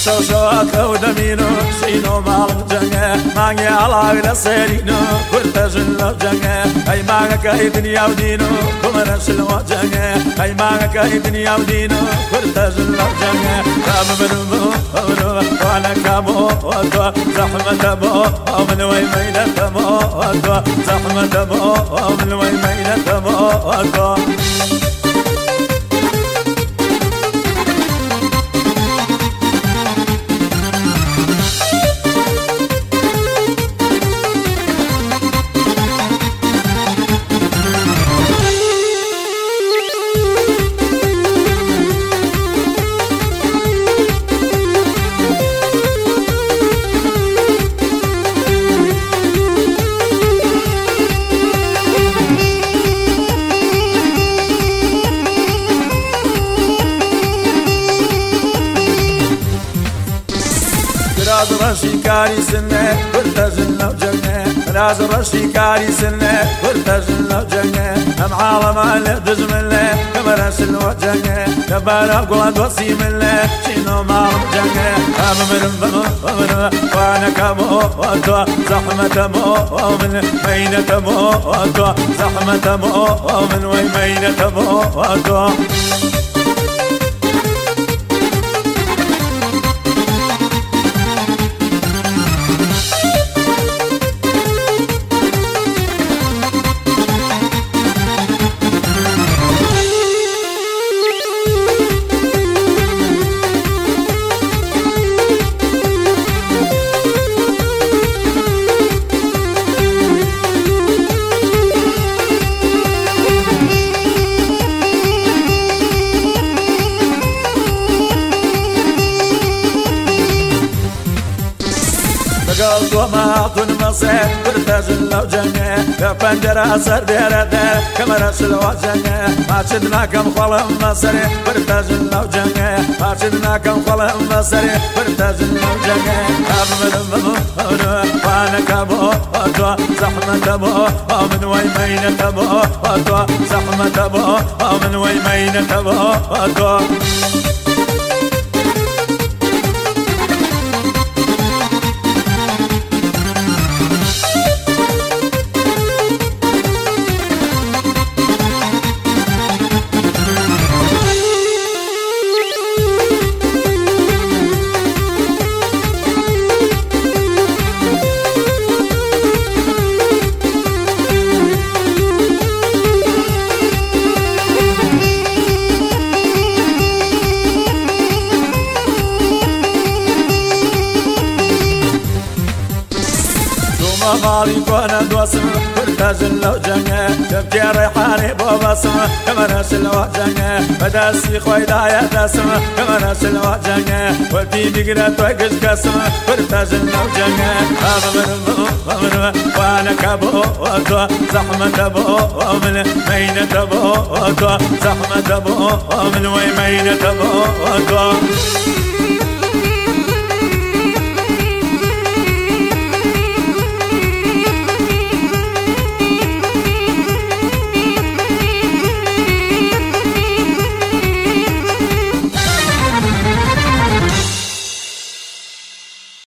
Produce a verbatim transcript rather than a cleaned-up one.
شو شوك ودمينو شينو مال جنة ماني على غير سيرينو كنت جنة جنة أي معك أي دنيا ودينو كمرة شلو جنة أي معك أي دنيا ودينو كنت جنة جنة كام منو منو وأنا كامو وأنت زحمة بو ومن وين مينة بو وأنت زحمة بو ومن وين مينة بو وأنت راز رشي كاري سنة كرت جنة وجنة راز رشي كاري سنة كرت جنة وجنة هم عالم على دجم الله كما رسل وجنة كبار قلد وصيم الله شنو ما جنة هم من من وانا كمو وانتو زحمة مو ومن مينة مو وانتو زحمة مو ومن وين مينة مو وانتو قلت وما أعطون مصير برتاج لو جنة كفنجر أسر بيرده كما رسل وجنة ما شدنا كم خلهم مصر برتاج لو جنة ما شدنا كم خلهم مصر برتاج لو جنة أمن ممنوع وانا كبو وطوى زحمة بو ومن ويمين تبو وطوى زحمة بو ومن ويمين تبو وطوى مالي كونا دوسم برتاج لو جنة تبكي ريحاني بو بسم كما نسل وجنة بداسي خويدا يا دسم كما نسل وجنة ودي بقرا توقش قسم برتاج لو جنة أمن ممن وانا كبو وطوى زحمة بو ومن مينة بو وطوى زحمة بو ومن ويمينة بو وطوى